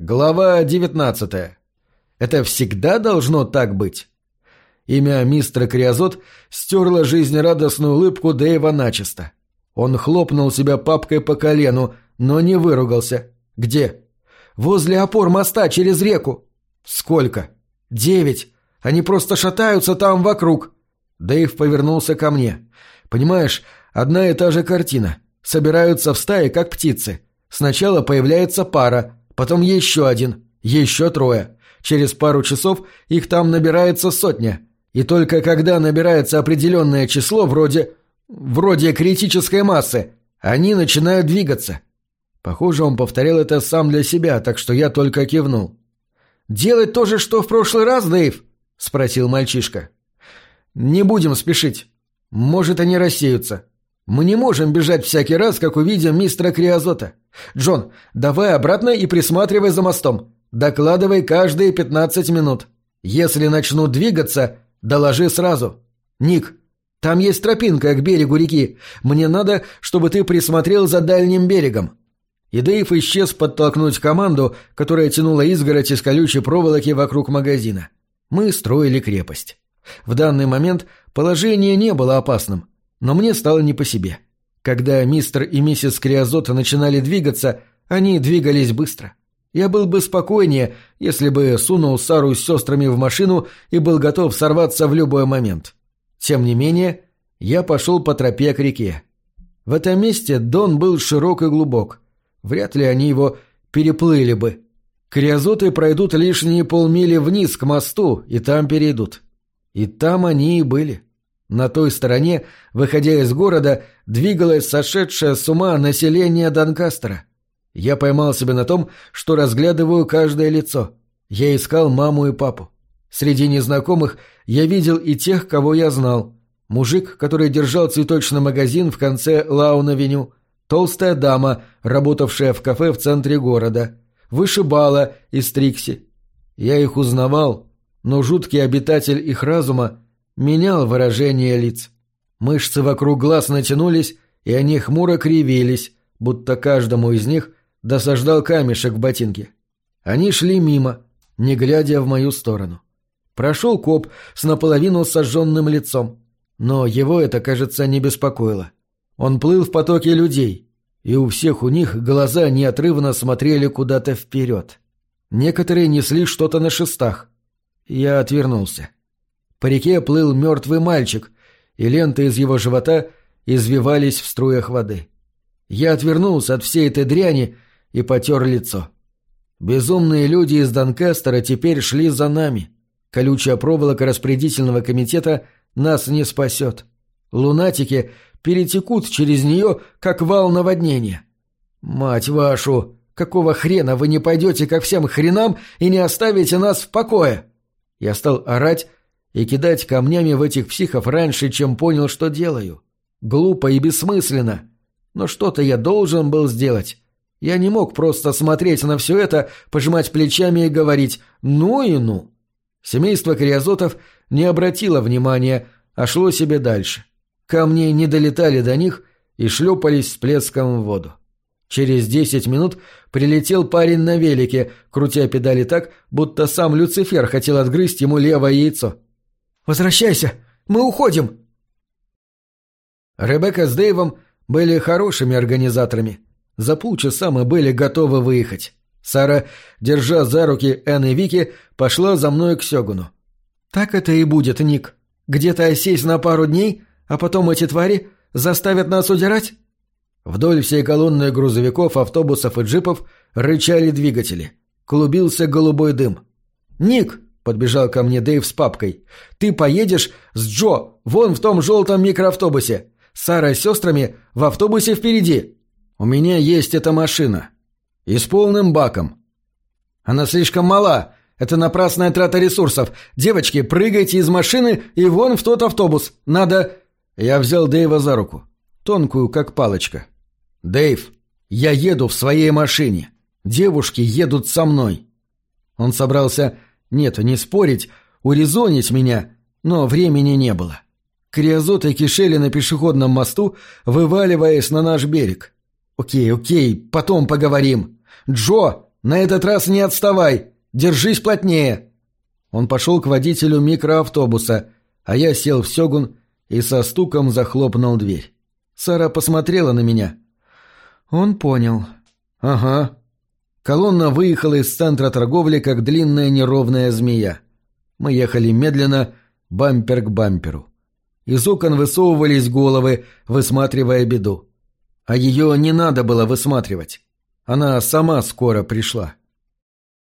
Глава 19. Это всегда должно так быть? Имя мистера Криозот стерло жизнерадостную улыбку Дэйва начисто. Он хлопнул себя папкой по колену, но не выругался. «Где?» «Возле опор моста через реку». «Сколько?» 9. Они просто шатаются там вокруг». Дэйв повернулся ко мне. «Понимаешь, одна и та же картина. Собираются в стае, как птицы. Сначала появляется пара, потом еще один, еще 3. Через пару часов их там набирается 100. И только когда набирается определенное число, вроде критической массы, они начинают двигаться». Похоже, он повторял это сам для себя, так что я только кивнул. «Делать то же, что в прошлый раз, Дэйв?» — спросил мальчишка. «Не будем спешить. Может, они рассеются. Мы не можем бежать всякий раз, как увидим мистера Криозота. Джон, давай обратно и присматривай за мостом. Докладывай каждые 15 минут. Если начнут двигаться, доложи сразу. Ник, там есть тропинка к берегу реки. Мне надо, чтобы ты присмотрел за дальним берегом». И Дэйв исчез подтолкнуть команду, которая тянула изгородь из колючей проволоки вокруг магазина. Мы строили крепость. В данный момент положение не было опасным, но мне стало не по себе. Когда мистер и миссис Криозот начинали двигаться, они двигались быстро. Я был бы спокойнее, если бы сунул Сару с сестрами в машину и был готов сорваться в любой момент. Тем не менее, я пошел по тропе к реке. В этом месте Дон был широк и глубок. Вряд ли они его переплыли бы. Криозоты пройдут лишние полмили вниз к мосту и там перейдут. И там они и были. На той стороне, выходя из города, двигалось сошедшее с ума население Донкастера. Я поймал себя на том, что разглядываю каждое лицо. Я искал маму и папу. Среди незнакомых я видел и тех, кого я знал. Мужик, который держал цветочный магазин в конце Лаун-авеню. Толстая дама, работавшая в кафе в центре города. Вышибала из Трикси. Я их узнавал, но жуткий обитатель их разума менял выражение лиц. Мышцы вокруг глаз натянулись, и они хмуро кривились, будто каждому из них досаждал камешек в ботинке. Они шли мимо, не глядя в мою сторону. Прошел коп с наполовину сожженным лицом, но его это, кажется, не беспокоило. Он плыл в потоке людей, и у всех у них глаза неотрывно смотрели куда-то вперед. Некоторые несли что-то на шестах. Я отвернулся. По реке плыл мертвый мальчик, и ленты из его живота извивались в струях воды. Я отвернулся от всей этой дряни и потер лицо. Безумные люди из Донкастера теперь шли за нами. Колючая проволока распорядительного комитета нас не спасет. Лунатики перетекут через нее, как вал наводнения. Мать вашу, какого хрена вы не пойдете ко всем хренам и не оставите нас в покое? Я стал орать и кидать камнями в этих психов раньше, чем понял, что делаю. Глупо и бессмысленно. Но что-то я должен был сделать. Я не мог просто смотреть на все это, пожимать плечами и говорить «ну и ну». Семейство Криозотов не обратило внимания, а шло себе дальше. Камни не долетали до них и шлепались с плеском в воду. Через 10 минут прилетел парень на велике, крутя педали так, будто сам Люцифер хотел отгрызть ему левое яйцо. «Возвращайся! Мы уходим!» Ребекка с Дэйвом были хорошими организаторами. За полчаса мы были готовы выехать. Сара, держа за руки Энн и Вики, пошла за мной к Сёгуну. «Так это и будет, Ник. Где-то осесть на пару дней, а потом эти твари заставят нас удирать?» Вдоль всей колонны грузовиков, автобусов и джипов рычали двигатели. Клубился голубой дым. «Ник!» — подбежал ко мне Дэйв с папкой. «Ты поедешь с Джо вон в том желтом микроавтобусе. Сара с сестрами в автобусе впереди. У меня есть эта машина. И с полным баком. Она слишком мала. Это напрасная трата ресурсов. Девочки, прыгайте из машины и вон в тот автобус. Надо...» Я взял Дэйва за руку. Тонкую, как палочка. «Дэйв, я еду в своей машине. Девушки едут со мной». Он собрался, нет, не спорить, урезонить меня, но времени не было. Криозоты кишели на пешеходном мосту, вываливаясь на наш берег. «Окей, потом поговорим. Джо, На этот раз не отставай! Держись плотнее!» Он пошел к водителю микроавтобуса, а я сел в сёгун и со стуком захлопнул дверь. Сара посмотрела на меня. Он понял. «Ага». Колонна выехала из центра торговли, как длинная неровная змея. Мы ехали медленно, бампер к бамперу. Из окон высовывались головы, высматривая беду. А ее не надо было высматривать. Она сама скоро пришла.